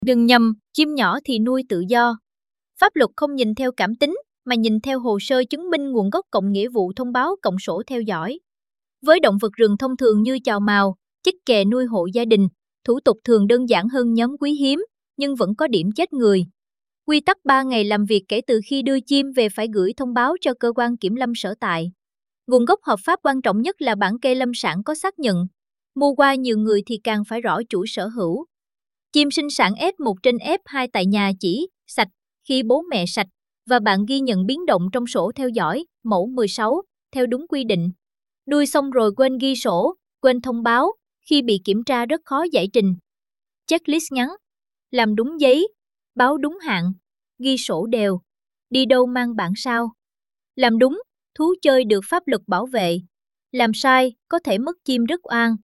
Đừng nhầm, chim nhỏ thì nuôi tự do. Pháp luật không nhìn theo cảm tính, mà nhìn theo hồ sơ chứng minh nguồn gốc cộng nghĩa vụ thông báo cộng sổ theo dõi. Với động vật rừng thông thường như chào mào, chích kè nuôi hộ gia đình, thủ tục thường đơn giản hơn nhóm quý hiếm, nhưng vẫn có điểm chết người. Quy tắc 3 ngày làm việc kể từ khi đưa chim về phải gửi thông báo cho cơ quan kiểm lâm sở tại. Nguồn gốc hợp pháp quan trọng nhất là bản kê lâm sản có xác nhận. Mua qua nhiều người thì càng phải rõ chủ sở hữu. Chim sinh sản F1/F2 tại nhà chỉ sạch khi bố mẹ sạch và bạn ghi nhận biến động trong sổ theo dõi, mẫu 16, theo đúng quy định. Nuôi xong rồi quên ghi sổ, quên thông báo, khi bị kiểm tra rất khó giải trình. Checklist ngắn: làm đúng giấy, báo đúng hạn, ghi sổ đều, đi đâu mang bản sao. Làm đúng, thú chơi được pháp luật bảo vệ. Làm sai, có thể mất chim rất oan.